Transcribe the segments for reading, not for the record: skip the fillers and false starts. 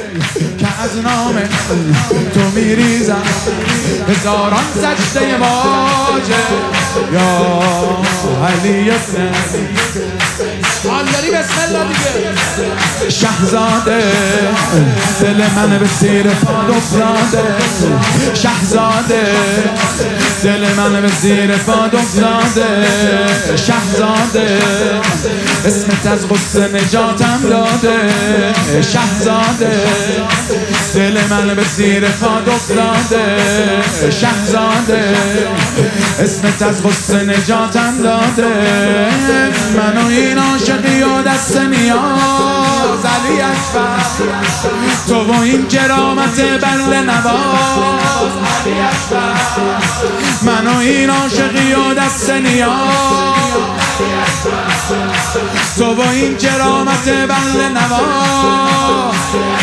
که از نام تو میریزم هزاران سجده واجب یا علی ابن حال داری بسم الله دیگه شهزاده دل من به زیر پاد افتاده شهزاده دل من به زیر پاد افتاده شهزاده اسمت از غصه نجاتم داده شهزاده دل من به زیر پاد افتاده شهزاده اسمت از غصه نجاتم داده منو این عاشقی و دست نیاز علی اکبر تو و این کرامت بنده نواز علی اکبر منو این عاشقی و دست نیاز تو و این کرامت بنده نواز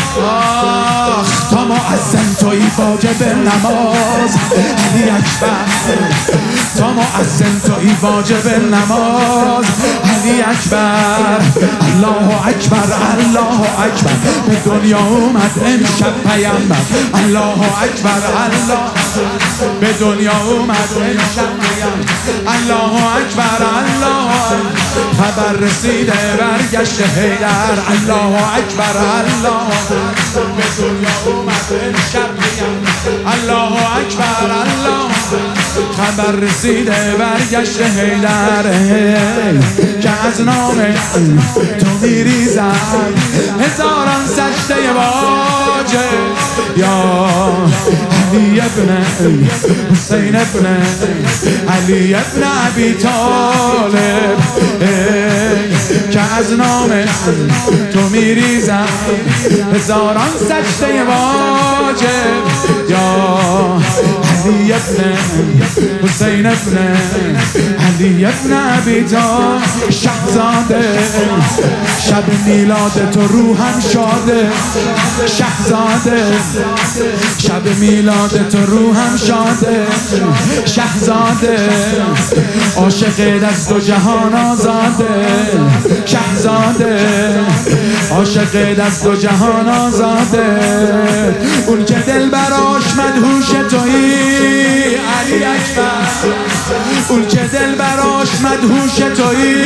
تا مؤذن توی واجب نماز علی اکبر تا مؤذن توی واجب نماز علی اکبر الله اکبر الله اکبر به دنیا اومد امشب پیامبر الله اکبر الله به دنیا اومد امشب پیامبر الله اکبر الله خبر رسیده برگشت حیدر الله اکبر الله به دنیا اومد امشب پیامبر الله اکبر الله خبر رسیده برگشت حیدر که از نام تو میریزم هزاران سجده واجب یا علی ابن حسین ابن علی ابن ابی طالب که از نام تو میریزم هزاران سجده واجب یا علی ابن حسین ابن علی ابن ابی طالب شهزاده شب میلاد تو روحم شاده شهزاده شب میلاد تو روحم شاده شهزاده عاشق دست و جهان آزاده شهزاده عاشق دست و جهان آزاده اون که دل براش مدهوش تویی علی اکبر اون که دل براش مدهوش تویی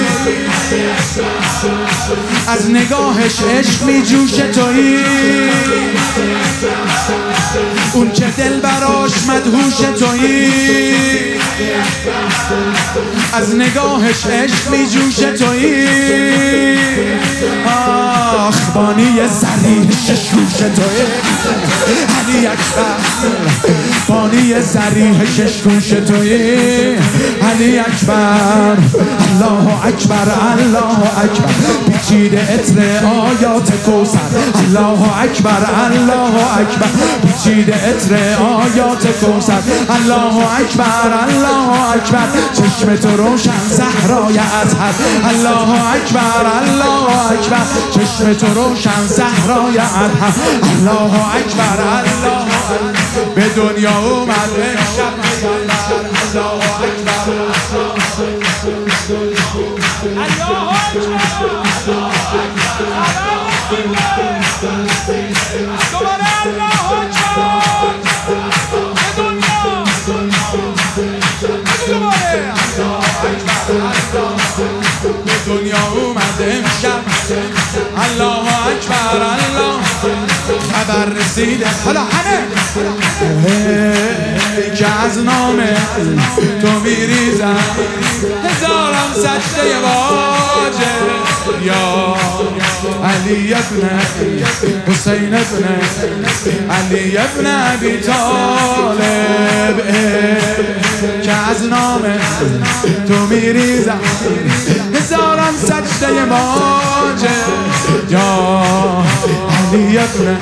از نگاهش عشق می جوش تویی اون که دل براش مدهوش تویی از نگاهش عشق می جوش تویی آخ بانی زریح ششگوش تویی علی اکبر بانی زریح ششگوش تویی علی اکبر الله اکبر الله اکبر پیچیده عطر آیات کوثر الله اکبر الله اکبر پیچیده عطر آیات کوثر الله اکبر الله اکبر چشم تو روشن زهرای اطهر الله اکبر الله اکبر چشم تو روشن زهرای اطهر الله اکبر الله به دنیا اومد امشب پیامبر الله اکبر الله به دنیا اومد امشب الله اکبر الله خبر رسیده حالا همه که از نام تو میریزم هزاران سجده واجب یا علی ابن حسین ابن علی ابن ابی طالب که از نام تو میریزم هزاران سجده واجب یا علی ابن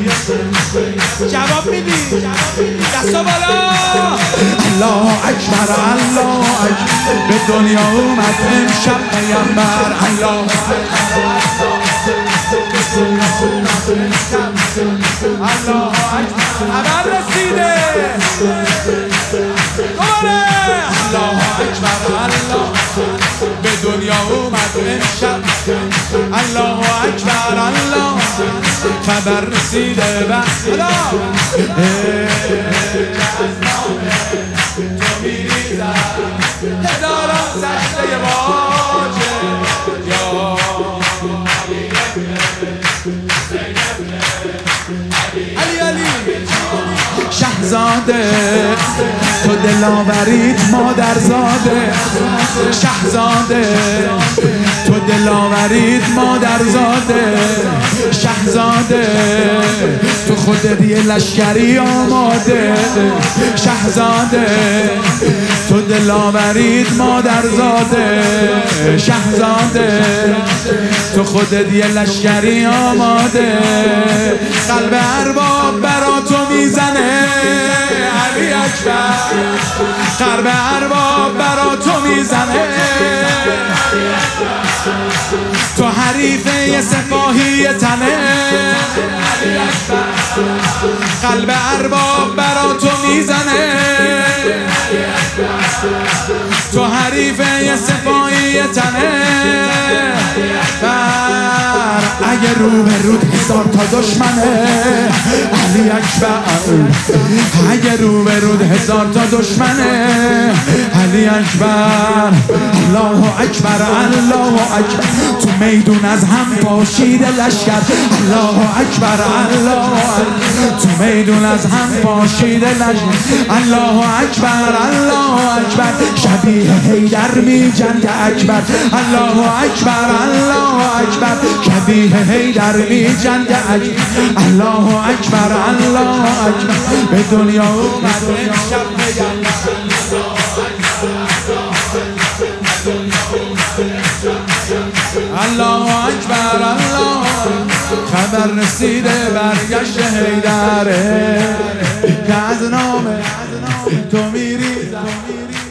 جواب میدی دستا بالا الله اکبر الله اکبر به دنیا اومد امشب پیامبر الله الله خبر رسیده الله اکبر الله به دنیا اومد امشب الله اکبر الله خبر رسیده بر تو میریزد هزاران سجده واجه یا علی علی شهزاده تو دلاوریت مادرزاده شهزاده تو دلاوریت مادرزاده شهزاده تو خودت یه لشکری آماده شهزاده تو دلاوریت مادرزاده شهزاده تو خودت یه لشکری آماده قلب ارباب برا تو میزنه علی اکبر قلب ارباب برا تو میزنه تو حریف یه سپاهی تنه قلب ارباب برا تو میزنه تو حریف یه سپاهی تنه اگه رو به رود هزار تا دشمنه علی اکبر اگه رو به رود هزار تا دشمنه علی اکبر الله اکبر الله اکبر تو میدون از هم پاشیده لشکر الله اکبر الله اکبر تو میدون از هم پاشیده لشکر الله اکبر الله اکبر شبیه حیدر می جنگ اکبر الله اکبر الله اکبر شبیه حیدر می جنگ اکبر الله اکبر الله اکبر به دنیا اومد امشب الله اکبر الله خبر رسیده برگشت حیدره که از نام تو میریزم